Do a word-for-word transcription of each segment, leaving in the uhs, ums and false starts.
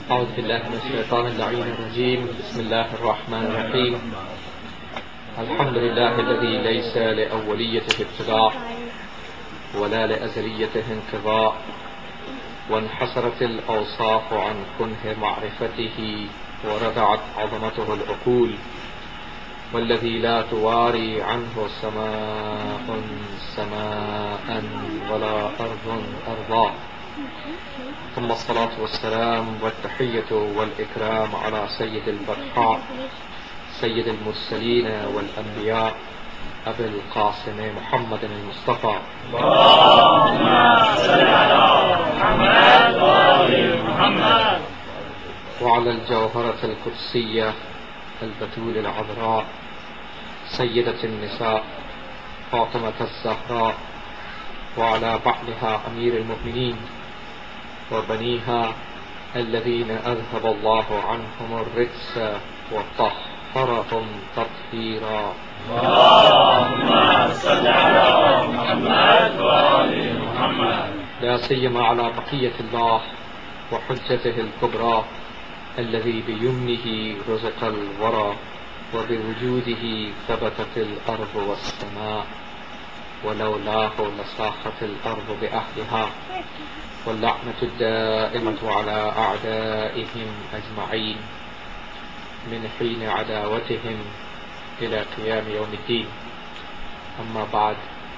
أعوذ بالله من الشيطان اللعين الرجيم. بسم الله الرحمن الرحيم. الحمد لله الذي ليس لأوليته ابتداء ولا لأزليته انقضاء، وانحصرت الأوصاف عن كنه معرفته وردعت عظمته العقول، والذي لا تواري عنه سماء سماء ولا أرض أرضا. ثم الصلاة والسلام والتحية والإكرام على سيد البرحاء سيد المرسلين والأنبياء أبي القاسم محمد المصطفى. اللهم صل على محمد وآل محمد. وعلى الجوهرة القدسية البتول العذراء سيدة النساء فاطمة الزهراء، وعلى بعلها أمير المؤمنين وبنيها الذين أذهب الله عنهم الرجس وطهرهم تطهيرا. اللهم صل على محمد وآل محمد. لا سيما على بقية الله وحجته الكبرى الذي بيمنه رزق الورى، وبوجوده ثبتت الأرض والسماء، ولولاه لصاخت الأرض بأهلها، واللعنة الدائمة على أعدائهم أجمعين من حين عداوتهم إلى قيام يوم الدين. أما بعد،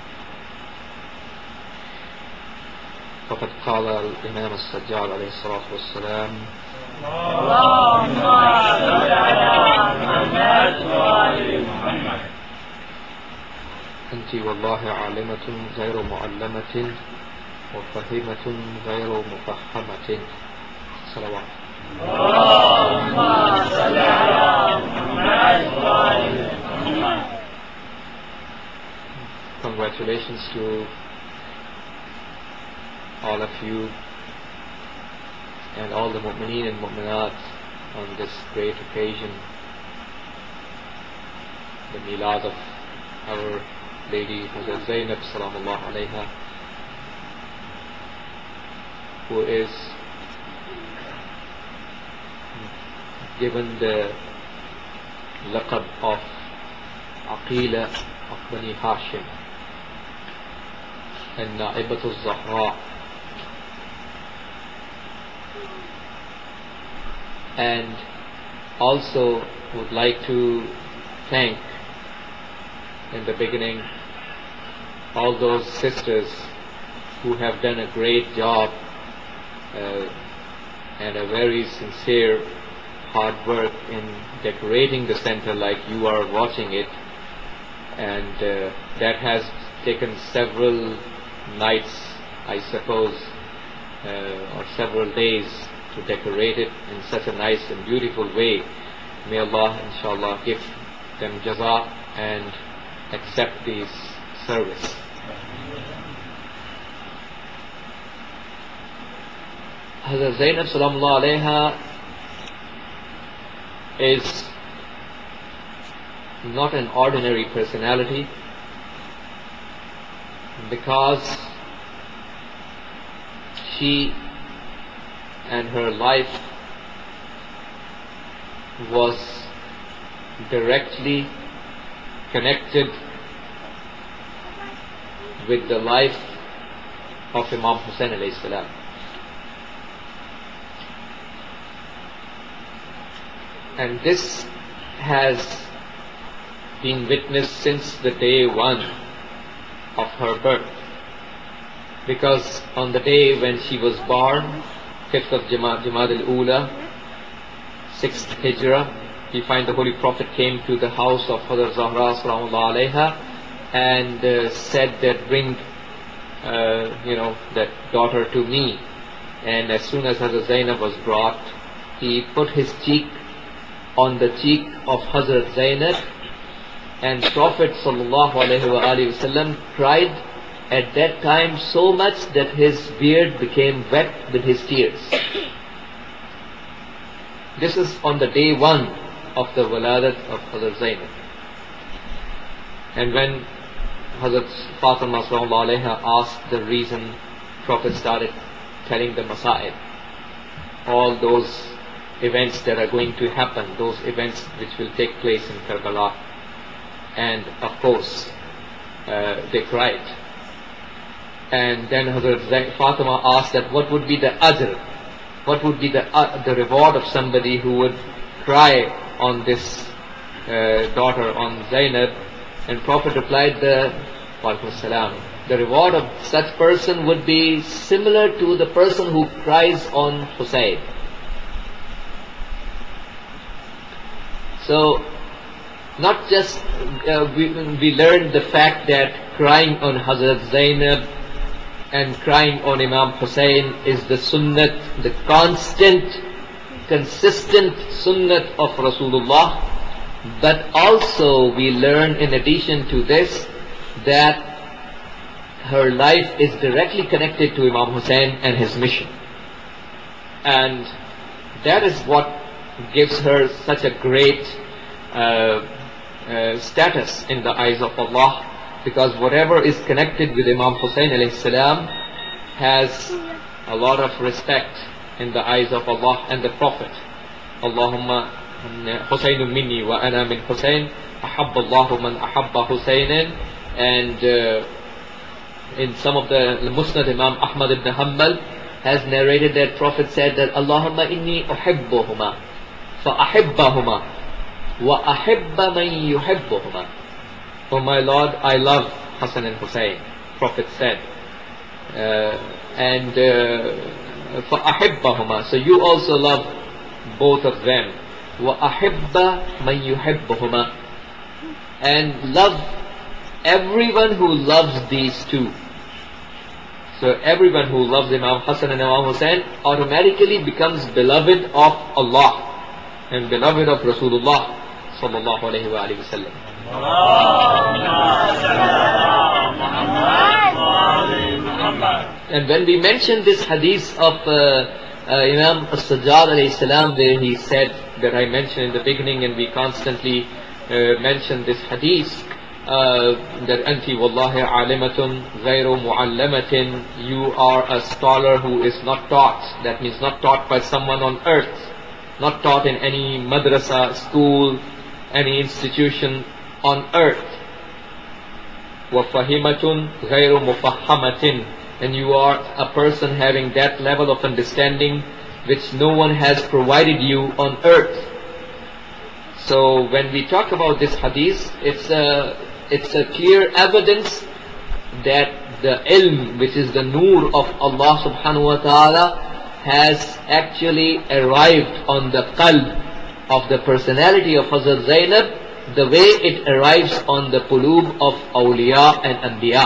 فقد قال الإمام السجاد عليه الصلاة والسلام: اللهم صل على محمد وآل محمد. أنت والله عالمة غير معلمة، وفهمة غير مفهمة. صلوات. اللهم صل على محمد وآل محمد. Congratulations to all of you and all the mu'mineen and mu'minat on this great occasion, the milad of our Lady Hazrat Zainab Salamullah Alayha, who is given the laqab of Aqila of Bani Hashim and Na'ibatul Zahra, and also would like to thank in the beginning all those sisters who have done a great job uh, and a very sincere hard work in decorating the center like you are watching it, and uh, that has taken several nights, I suppose, uh, or several days to decorate it in such a nice and beautiful way. May Allah inshallah give them jaza and accept this service. Hazrat Zainab Salamullah Alayha is not an ordinary personality, because she and her life was directly connected with the life of Imam Hussain alayhi salam. And this has been witnessed since the day one of her birth, because on the day when she was born, fifth of Jamad al-Ula, sixth Hijrah, we find the Holy Prophet came to the house of Hazrat Zahra Salamullah Alayha and uh, said that bring uh, you know that daughter to me. And as soon as Hazrat Zainab was brought, he put his cheek on the cheek of Hazrat Zainab, and Prophet Sallallahu Alaihi Wasallam cried at that time so much that his beard became wet with his tears. This is on the day one of the waladat of Hazrat Zainab. And when Hazrat Fatima Sallallahu Alaiha asked the reason, Prophet started telling the Masa'ib, all those events that are going to happen, those events which will take place in Karbala. And of course, uh, they cried. And then Hazrat Fatima asked that what would be the ajr, what would be the uh, the reward of somebody who would cry on this uh, daughter, on Zainab. And Prophet replied, the Walaikum Salam, the reward of such person would be similar to the person who cries on Hussein. So, not just uh, we, we learned the fact that crying on Hazrat Zainab and crying on Imam Hussein is the sunnat, the constant, consistent sunnat of Rasulullah, but also we learn in addition to this that her life is directly connected to Imam Hussein and his mission. And that is what gives her such a great uh, uh, status in the eyes of Allah, because whatever is connected with Imam Hussein alayhi salam has a lot of respect in the eyes of Allah and the Prophet. Allahumma Husaynun minni wa ana min Husayn, ahabba Allahu man ahabba Husaynan. And uh, in some of the Musnad, Imam Ahmad ibn Hanbal has narrated that Prophet said that Allahumma inni uhibbuhuma fa ahibbahuma wa ahibba man yuhibbuhuma. Oh my Lord, I love Hassan and Hussein, Prophet said. Uh, and uh, fa ahibbahuma, so you also love both of them. Wa ahibba man yuhibbuhuma, and love everyone who loves these two. So everyone who loves Imam Hassan and Imam Hussein automatically becomes beloved of Allah and beloved of Rasulullah sallallahu alayhi wa alihi wa sallam. And when we mention this hadith of uh, uh, Imam As-Sajjad alayhi salam, where he said that I mentioned in the beginning, and we constantly uh, mention this hadith, Uh, that anti wallahi alimatun ghayru muallamatin, you are a scholar who is not taught. That means not taught by someone on earth, not taught in any madrasa, school, any institution on earth. Wa fahimatun ghayru mufahhamatin, and you are a person having that level of understanding which no one has provided you on earth. So when we talk about this hadith, it's a It's a clear evidence that the ilm, which is the noor of Allah subhanahu wa ta'ala, has actually arrived on the qalb of the personality of Hazrat Zainab, the way it arrives on the qulub of awliya and anbiya.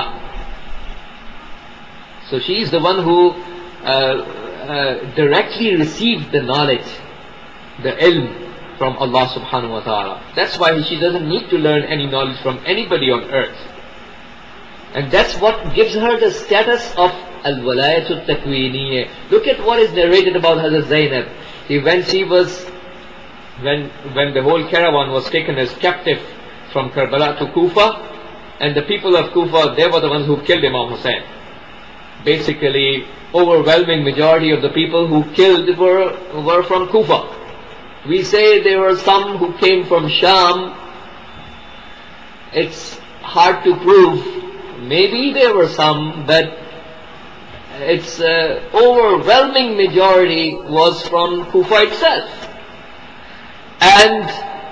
So she is the one who uh, uh, directly received the knowledge, the ilm, from Allah subhanahu wa ta'ala. That's why she doesn't need to learn any knowledge from anybody on earth. And that's what gives her the status of al-walayatul takwiniyyah. Look at what is narrated about Hazrat Zainab. See, when she was, when, when the whole caravan was taken as captive from Karbala to Kufa, and the people of Kufa, they were the ones who killed Imam Hussein. Basically, overwhelming majority of the people who killed were, were from Kufa. We say there were some who came from Sham. It's hard to prove. Maybe there were some, but its uh, overwhelming majority was from Kufa itself. And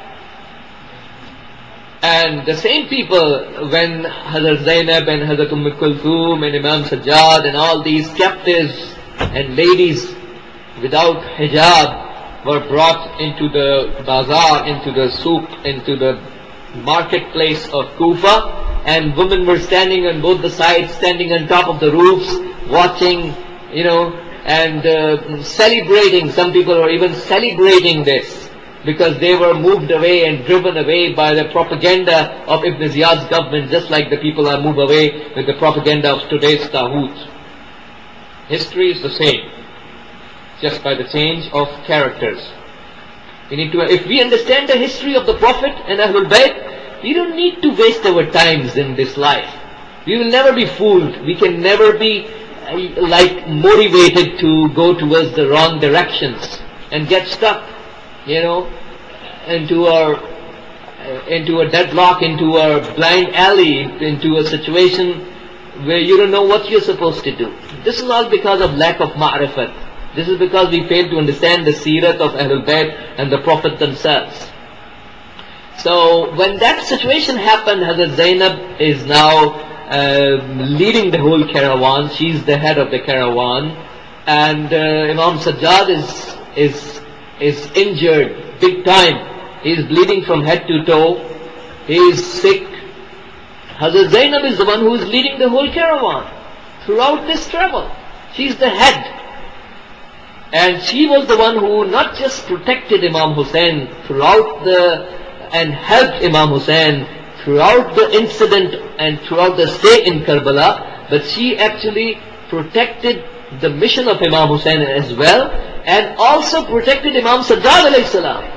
and the same people, when Hazrat Zainab and Hazrat Umm Kulthum and Imam Sajjad and all these captives and ladies without hijab were brought into the bazaar, into the souk, into the marketplace of Kufa, and women were standing on both the sides, standing on top of the roofs, watching, you know, and uh, celebrating. Some people were even celebrating this, because they were moved away and driven away by the propaganda of Ibn Ziyad's government, just like the people are moved away with the propaganda of today's Taghut. History is the same, just by the change of characters. We need to, if we understand the history of the Prophet and Ahlul Bayt, we don't need to waste our times in this life. We will never be fooled. We can never be uh, like motivated to go towards the wrong directions. and get stuck, you know, into a into a deadlock, into a blind alley, into a situation where you don't know what you're supposed to do. This is all because of lack of ma'rifat. This is because we fail to understand the seerat of Ahlul Bayt and the Prophet themselves. So when that situation happened, Hazrat Zainab is now uh, leading the whole caravan. She's the head of the caravan, and uh, Imam Sajjad is is is injured big time. He is bleeding from head to toe. He is sick. Hazrat Zainab is the one who is leading the whole caravan throughout this travel. She is the head. And she was the one who not just protected Imam Hussain throughout the, and helped Imam Hussain throughout the incident and throughout the stay in Karbala, but she actually protected the mission of Imam Hussain as well, and also protected Imam Sajjad alayhi salam.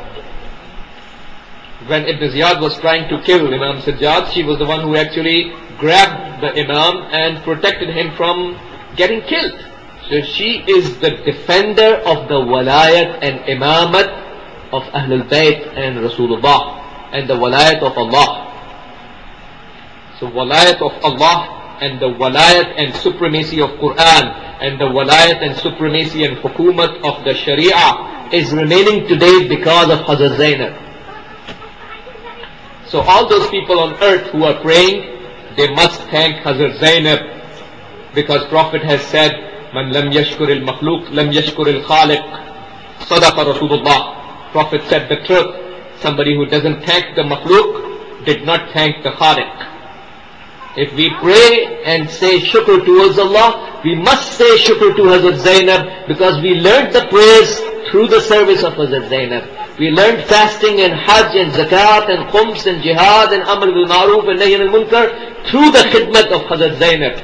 When Ibn Ziyad was trying to kill Imam Sajjad, she was the one who actually grabbed the Imam and protected him from getting killed. So she is the defender of the walayat and imamat of Ahlul Bayt and Rasulullah, and the walayat of Allah. So walayat of Allah and the walayat and supremacy of Quran and the walayat and supremacy and hukumat of the Sharia is remaining today because of Hazrat Zainab. So all those people on earth who are praying, they must thank Hazrat Zainab, because Prophet has said, Man lam yashkur al-makhluq, lam yashkur al-khaliq. Sadaqa Rasulullah. Prophet said the truth. Somebody who doesn't thank the makhluk did not thank the khaliq. If we pray and say shukr towards Allah, we must say shukr to Hazrat Zainab, because we learned the prayers through the service of Hazrat Zainab. We learned fasting and hajj and zakat and khums and jihad and amr bil ma'ruf and nahy anil munkar through the khidmat of Hazrat Zainab.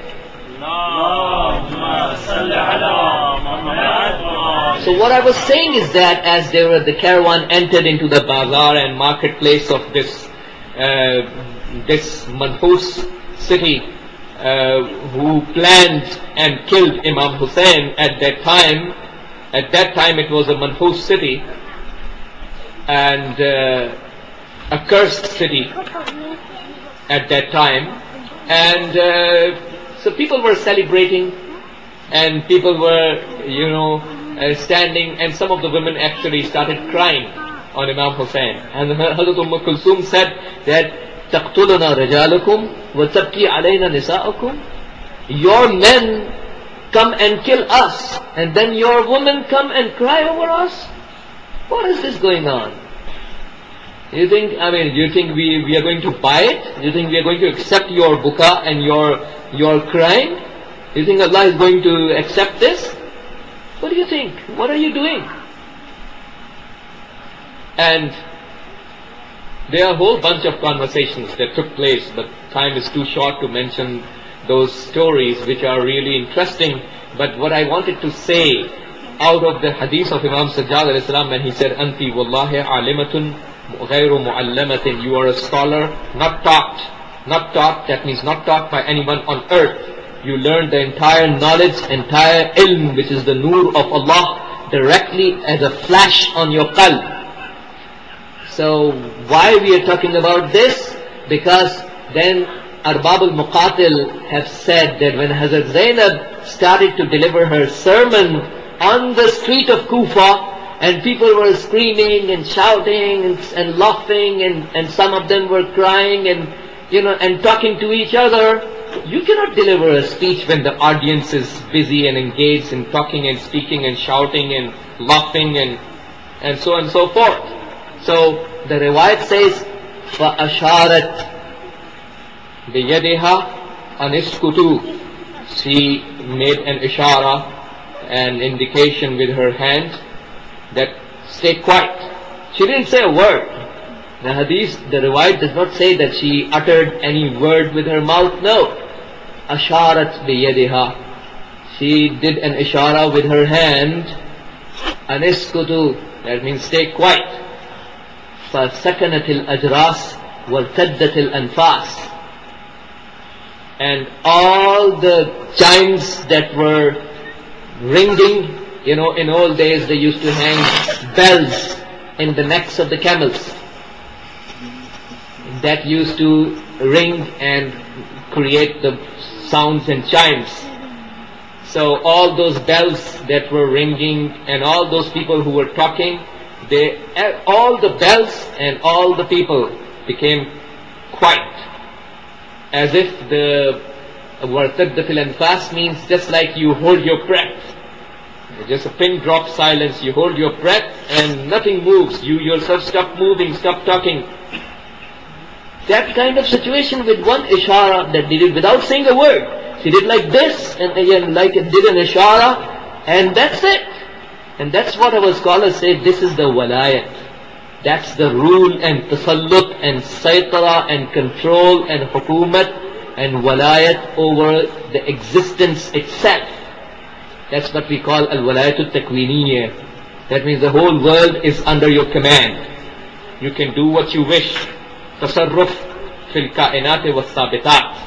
So what I was saying is that as they were, the caravan entered into the bazaar and marketplace of this uh, this manhus city, uh, who planned and killed Imam Hussain at that time. At that time it was a manhus city and uh, a cursed city at that time, and uh, so people were celebrating and people were, you know, uh, standing, and some of the women actually started crying on Imam Hussain. And Hazrat Umm Kulsum said that تَقْتُلُنَا رِجَالُكُمْ وَتَبْكِي عَلَيْنَا نِسَاءُكُمْ. Your men come and kill us, and then your women come and cry over us? What is this going on? You think, I mean, do you think we, we are going to buy it? Do you think we are going to accept your buka and your, your crying? Do you think Allah is going to accept this? What do you think? What are you doing? And there are a whole bunch of conversations that took place, but time is too short to mention those stories, which are really interesting. But what I wanted to say out of the hadith of Imam Sajjad alayhi salam, when he said, Anti wallahi alimatun ghayru mu'allamatin, you are a scholar, not taught. Not taught, that means not taught by anyone on earth. You learn the entire knowledge, entire ilm, which is the nur of Allah, directly as a flash on your qalb. So why we are talking about this? Because then Arbab al-Muqatil have said that when Hazrat Zainab started to deliver her sermon on the street of Kufa, and people were screaming and shouting and, and laughing, and, and some of them were crying and, you know, and talking to each other. You cannot deliver a speech when the audience is busy and engaged in talking and speaking and shouting and laughing and, and so on and so forth. So the riwayat says, فَأَشَارَتْ بِيَدِهَا أَنِسْكُتُوا. She made an ishara, an indication with her hand, that stay quiet. She didn't say a word. The hadith, the riwayat does not say that she uttered any word with her mouth. No. Asharat biyadiha. She did an ishara with her hand. Aniskutu. That means stay quiet. فَسَكَنَتِ الْأَجْرَاسِ وَارْتَدَّتِ الْأَنْفَاسِ. And all the chimes that were ringing You know, in old days they used to hang bells in the necks of the camels that used to ring and create the sounds and chimes. So all those bells that were ringing and all those people who were talking, they, all the bells and all the people became quiet, as if the wartaddatil anfas means just like you hold your breath. Just a pin drop silence, you hold your breath and nothing moves. You yourself stop moving, stop talking. That kind of situation with one ishara that did it without saying a word. She did like this and again like it did an ishara, and that's it. And that's what our scholars say, this is the walayat. That's the rule and tasallut and saytara and control and hukumat and walayat over the existence itself. That's what we call al-walayatul takwiniyya. That means the whole world is under your command. You can do what you wish. Tasarruf fil kainat wa sabitat.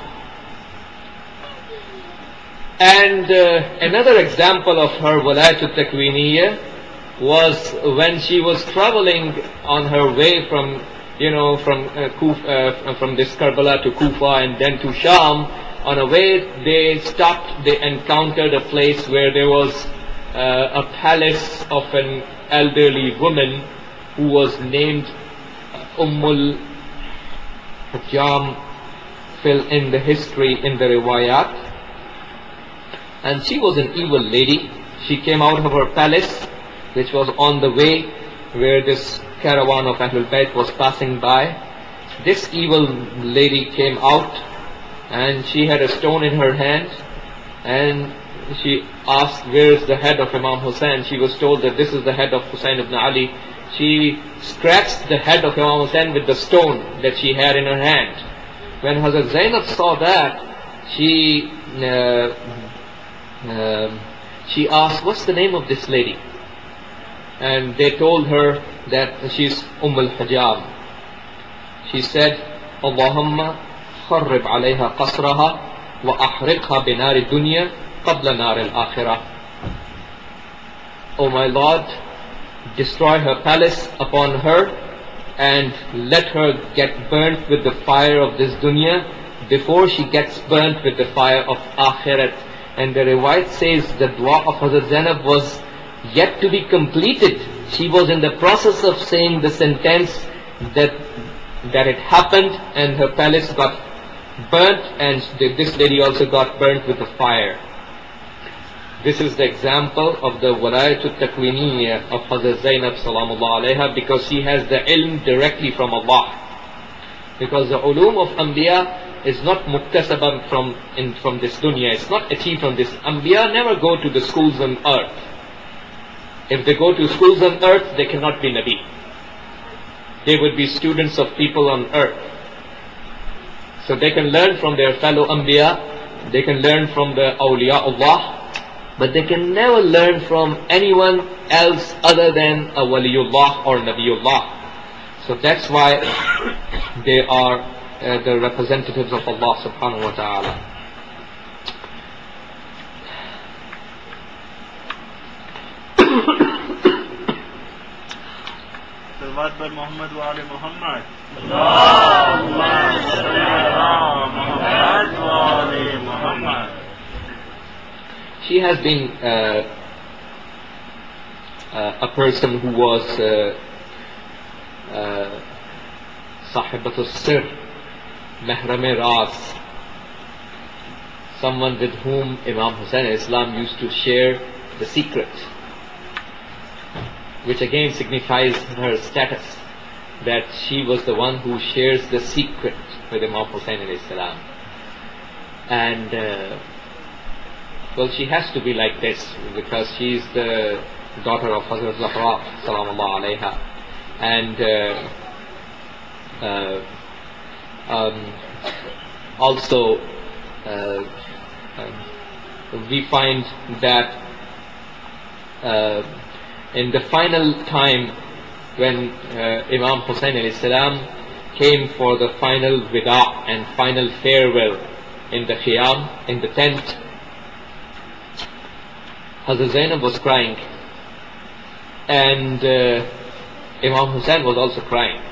And uh, another example of her walayatul takwiniyya was when she was traveling on her way from, you know, from uh, Kufa, uh, from this Karbala to Kufa and then to Sham. On a way they stopped, they encountered a place where there was uh, a palace of an elderly woman who was named Ummul Hajam. Fill in the history in the riwayat. And she was an evil lady. She came out of her palace, which was on the way where this caravan of Ahlul Bayt was passing by. This evil lady came out and she had a stone in her hand, and she asked, where is the head of Imam Hussain? She was told that this is the head of Hussain ibn Ali. She scratched the head of Imam Hussain with the stone that she had in her hand. When Hazrat Zainab saw that, she uh, uh, she asked, what's the name of this lady? And they told her that she's Umm al-Hajam. She said, Allahumma خرب عليها قصرها وأحرقها بنار الدنيا قبل نار الآخرة. O my Lord, destroy her palace upon her and let her get burnt with the fire of this dunya before she gets burnt with the fire of Akhirat. And the riwayat says the dua of Hazrat Zainab was yet to be completed. She was in the process of saying the sentence that that it happened and her palace got burnt, and this lady also got burnt with the fire. This is the example of the walayatul takwiniyya of Hazrat Zainab salamullah alayha, because she has the ilm directly from Allah. Because the ulum of Anbiya is not muktasaban from, in, from this dunya, it's not achieved from this. Anbiya never go to the schools on earth. If they go to schools on earth, they cannot be Nabi. They would be students of people on earth. So they can learn from their fellow Anbiya, they can learn from the Awliyaullah, but they can never learn from anyone else other than a Waliullah or Nabiullah. So that's why they are uh, the representatives of Allah subhanahu wa ta'ala. Salawat par Muhammad wa ali Muhammad. She has been uh, uh, a person who was uh, uh, Sahibatul Sir, Mahram-e Raz, someone with whom Imam Hussain Islam used to share the secret, which again signifies her status, that she was the one who shares the secret with Imam Hussain Islam. And uh, well, she has to be like this because she is the daughter of Hazrat Zahra salamullah alayha. And uh, uh, um, also uh, uh, we find that uh, in the final time when uh, Imam Hussain alayhi salam came for the final wida and final farewell in the khiyam, in the tent, Hazrat Zainab was crying, and uh, Imam Hussain was also crying.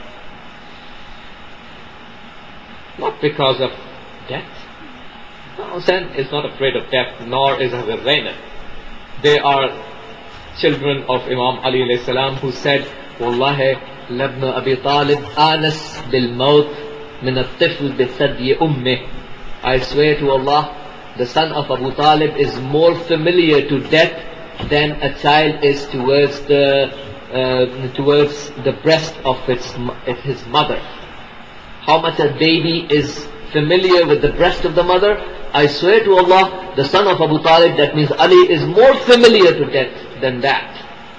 Not because of death. Imam Hussain is not afraid of death, nor is Hazrat Zainab. They are children of Imam Ali alayhi salam, who said, Wallahi, labna Abi Talib anas bil maut min at-tifl bi thadyi ummih. I swear to Allah, the son of Abu Talib is more familiar to death than a child is towards the uh, towards the breast of its of his mother. How much a baby is familiar with the breast of the mother, I swear to Allah, the son of Abu Talib, that means Ali, is more familiar to death than that.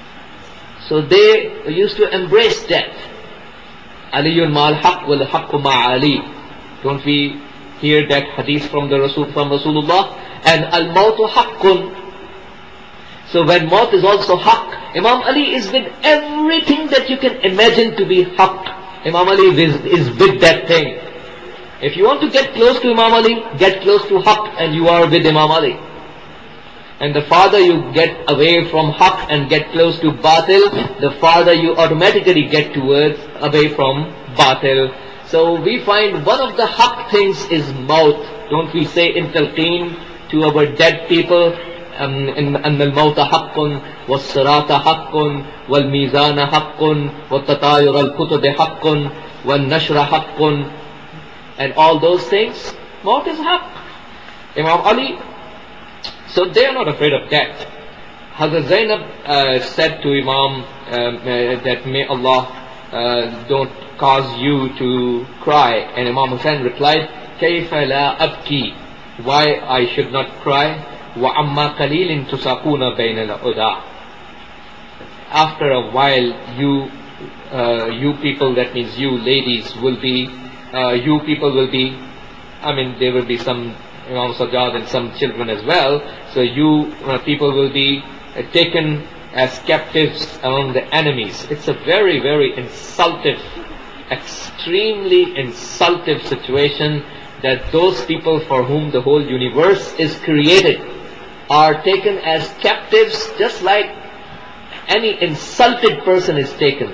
So they used to embrace death. Aliyun ma'al haqq wal haqqu ma'a Ali. Don't we hear that hadith from the Rasul, from Rasulullah? And al-mautu haqqun. So when maut is also haqq, Imam Ali is with everything that you can imagine to be haqq. Imam Ali is, is with that thing. If you want to get close to Imam Ali, get close to haqq, and you are with Imam Ali. And the farther you get away from haqq and get close to batil, the farther you automatically get towards away from batil. So we find one of the haqq things is maut. Don't we say in talqeen to our dead people, أن الموت حق والصراط حق والميزان حق والتطاير الكتب حق والنشر حق, and all those things, maut is haqq. Imam Ali, so they are not afraid of death. Hazrat Zainab uh, said to Imam um, uh, that may Allah uh, don't cause you to cry, and Imam Hussain replied, كيف لا أبكي, why I should not cry? وَعَمَّا قَلِيلٍ تُسَاقُونَ بَيْنَ الْأُدَاءِ. After a while, you uh, you people, that means you ladies, will be, uh, you people will be, I mean there will be some Imam Sajjad and some children as well, so you uh, people will be uh, taken as captives among the enemies. It's a very, very insultive, extremely insultive situation that those people for whom the whole universe is created are taken as captives, just like any insulted person is taken.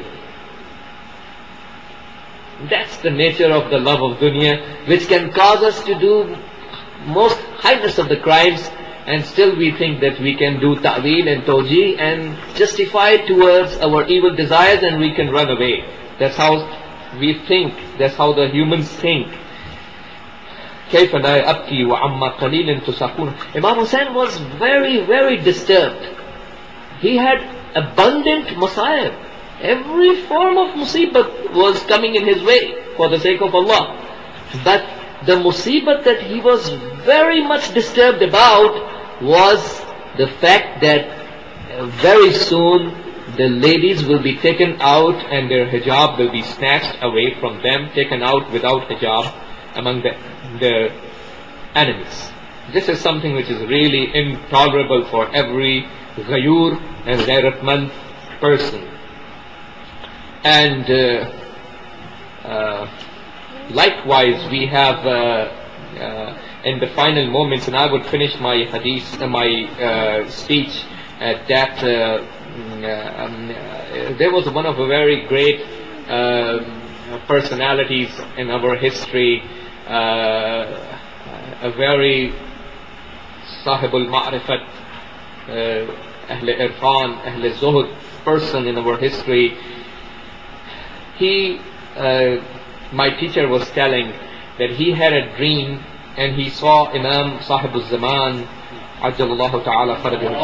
That's the nature of the love of dunya, which can cause us to do most heinous of the crimes, and still we think that we can do ta'weel and tawjih and justify towards our evil desires, and we can run away. That's how we think, that's how the humans think. كيف لا أبكي وعما قليل تساقون. Imam Hussain was very, very disturbed. He had abundant masa'ib. Every form of musibat was coming in his way for the sake of Allah. But the musibat that he was very much disturbed about was the fact that very soon the ladies will be taken out and their hijab will be snatched away from them, taken out without hijab among the, the enemies. This is something which is really intolerable for every ghayur and ghairatmand person. And uh, uh, likewise we have uh, uh, in the final moments, and I would finish my hadith, uh, my uh, speech at that uh, um, uh, there was one of the very great uh, personalities in our history, uh, a very sahibul ma'rifat, uh, ahl irfan, ahl zuhud person in our history. He, uh, my teacher was telling that he had a dream and he saw Imam Sahibul Zaman, Ajjalallahu Ta'ala Farajahu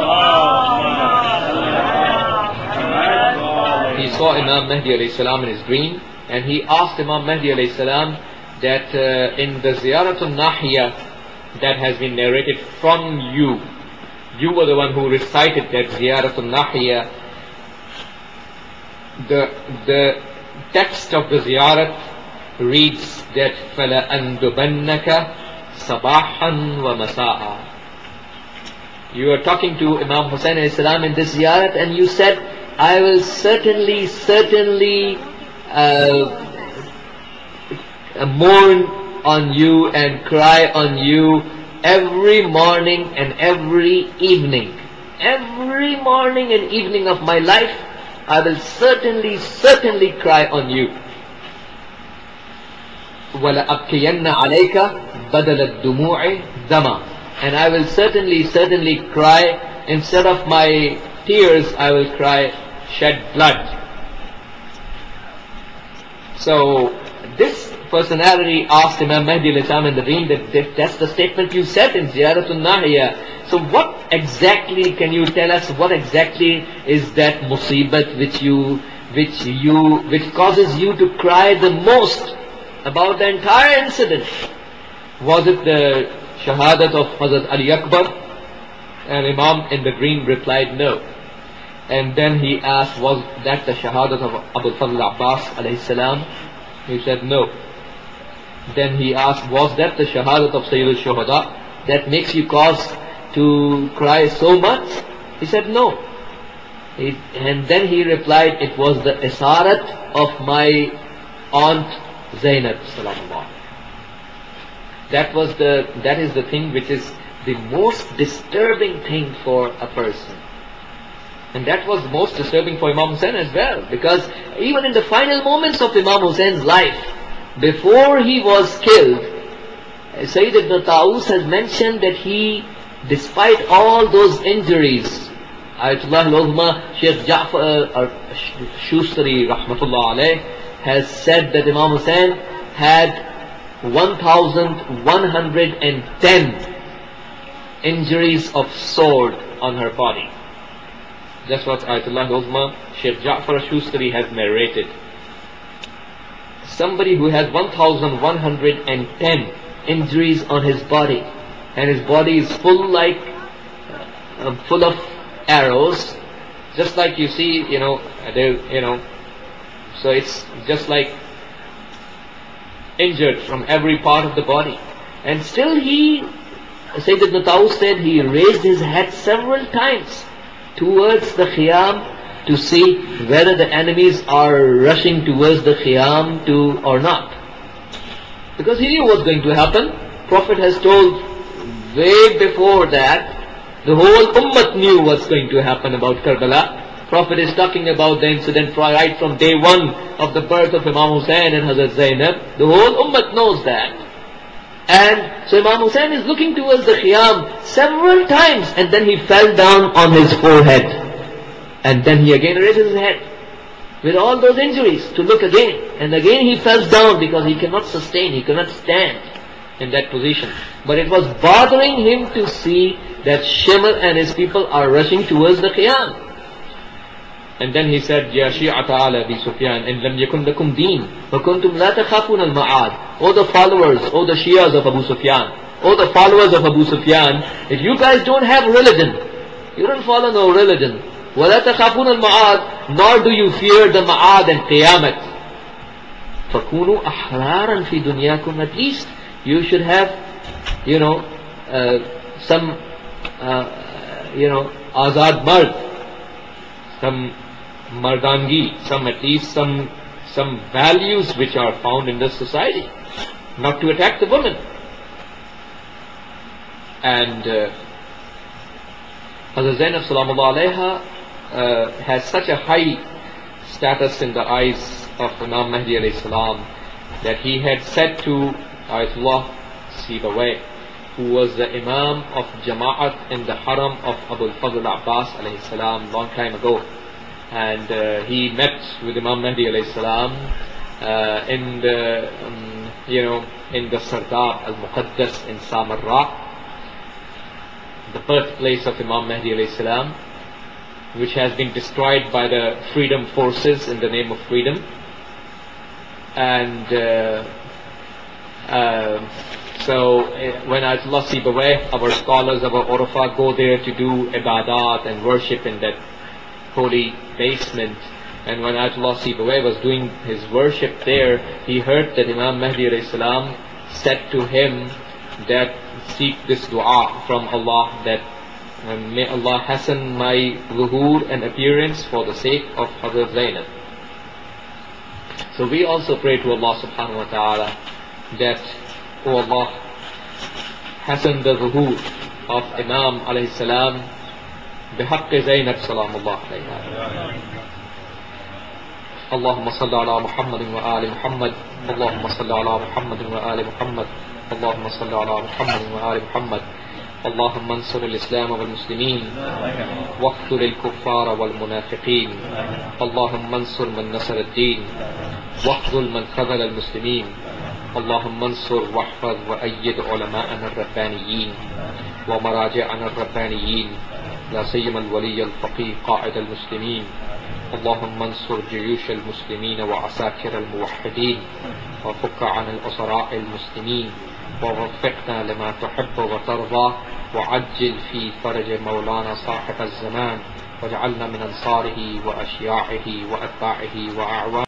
Sharif. He saw Imam Mahdi alayhi salam in his dream, and he asked Imam Mahdi alayhi salam that uh, in the Ziyaratul Nahiya that has been narrated from you, you were the one who recited that Ziyaratul Nahiya. The, the text of the ziyarat reads that فَلَأَنْدُبَنَّكَ صَبَاحًا وَمَسَاءً. You are talking to Imam Hussain alayhi salam in this ziyarat, and you said, I will certainly, certainly uh, mourn on you and cry on you every morning and every evening. every morning and evening of my life, I will certainly, certainly cry on you. وَلَأَبْكِيَنَّ عَلَيْكَ بَدَلَ الدُّمُوعِ دَمًا. And I will certainly, certainly cry, instead of my tears, I will cry shed blood. So, this personality asked Imam Mahdi alayhi salam in the dream that that's the statement you said in Ziyaratul Nahiya. So what exactly, can you tell us, what exactly is that musibat which you, which you, which causes you to cry the most about the entire incident? Was it the shahadat of Hazrat Ali Akbar? And Imam in the dream replied no. And then he asked, was that the shahadat of Abu Fadl Abbas alayhi salam? He said no. Then he asked, was that the shahadat of Sayyid al-Shuhada that makes you cause to cry so much? He said no. He, and then he replied, it was the isarat of my aunt Zainab salamullah. That was the, that is the thing which is the most disturbing thing for a person. And that was most disturbing for Imam Hussain as well, because even in the final moments of Imam Hussein's life, before he was killed, Sayyid ibn Taus has mentioned that he, despite all those injuries, Ayatollah al-Uzma Shaykh Ja'far uh, Shustari rahmatullah alayh has said that Imam Hussain had one thousand one hundred ten injuries of sword on her body. That's what Ayatollah al-Uzma Shaykh Ja'far Shustari has narrated. Somebody who has one thousand one hundred ten injuries on his body, and his body is full like uh, full of arrows, just like you see, you know, they, you know, so it's just like injured from every part of the body. And still he, Sayyid ibn Taus said, he raised his head several times towards the Khiyam to see whether the enemies are rushing towards the Khiyam to or not. Because he knew what's going to happen. Prophet has told way before that, the whole Ummah knew what's going to happen about Karbala. Prophet is talking about the incident right from day one of the birth of Imam Hussain and Hazrat Zainab. The whole Ummah knows that. And so Imam Hussain is looking towards the Khiyam several times, and then he fell down on his forehead. And then he again raised his head with all those injuries to look again. And again he fell down because he cannot sustain, he cannot stand in that position. But it was bothering him to see that Shimr and his people are rushing towards the Khiyam. And then he said, Ya Shi'ata ala Abi Sufyan, in lam yakun lakum deen, wa kuntum la takhafun al-ma'ad. O the followers, O the Shias of Abu Sufyan, O the followers of Abu Sufyan, if you guys don't have religion, you don't follow no religion, wa la takhafun al-ma'ad, nor do you fear the ma'ad and qiyamat. Fakunu ahraran fi dunyakum, at least you should have, you know, uh, some, uh, you know, azad mard, some mardangi, some at least some some values which are found in the society, not to attack the woman. And uh, Hazrat Zainab Salamullah Alaiha uh, has such a high status in the eyes of Imam Mahdi alayhi salam that he had said to Ayatollah Sibawayh, who was the Imam of Jama'at in the Haram of Abu Fadl Abbas alayhi salam long time ago. And uh, he met with Imam Mahdi alayhi salam uh, in the, um, you know, in the Sardab al-Muqaddas in Samarra, the birthplace of Imam Mahdi alayhi salam, which has been destroyed by the freedom forces in the name of freedom. And uh, uh, so uh, when Ayatollah Sibawayh, our scholars, our Urafa go there to do ibadat and worship in that holy basement, and when Ayatollah Sibawayh was doing his worship there, he heard that Imam Mahdi alayhi salam said to him that seek this dua from Allah, that um, may Allah hasten my zuhur and appearance for the sake of Hazrat Zainab. So we also pray to Allah subhanahu wa ta'ala that, O Allah, hasten the zuhur of Imam alayhi salam बिहक़्क़ि Zainab सलामुल्लाह अलैहा। अल्लाहुम्मा सल्लि अला मुहम्मद व आलि मुहम्मद, अल्लाहुम्मा सल्लि अला मुहम्मद व आलि मुहम्मद, अल्लाहुम्मा सल्लि अला मुहम्मद व आलि मुहम्मद। अल्लाहुम्मा अंसुर अल-इस्लाम वल मुस्लिमीन वक़्तुल कुफ़्फ़ार वल मुनाफ़िक़ीन। अल्लाहुम्मा अंसुर मन नसर अद-दीन वख़्ज़ुल मन ख़ज़ल अल-मुस्लिमीन। अल्लाहुम्मा अंसुर वहफ़ज़ व अय्यिद उलमाअना ar-रब्बानिय्यीन व मराजिअना ar-रब्बानिय्यीन ला सिय्यमा अल-वली अल-फ़क़ीह क़ाइद अल-मुस्लिमीन। अल्लाहुम्मा अंसुर जुयूश अल-मुस्लिमीन व असाकिर अल-मुवह्हिदीन व फ़ुक्क अन अल-उसराء अल-मुस्लिमीन व वफ़्फ़िक़ना लिमा तुहिब्बु व तर्ज़ा व अज्जिल फ़ी फ़रज मौलाना साहिब अज़्ज़मान वजअलना मिन अंसारिही व अशियाइही व अत्बाइही व अअवानिही।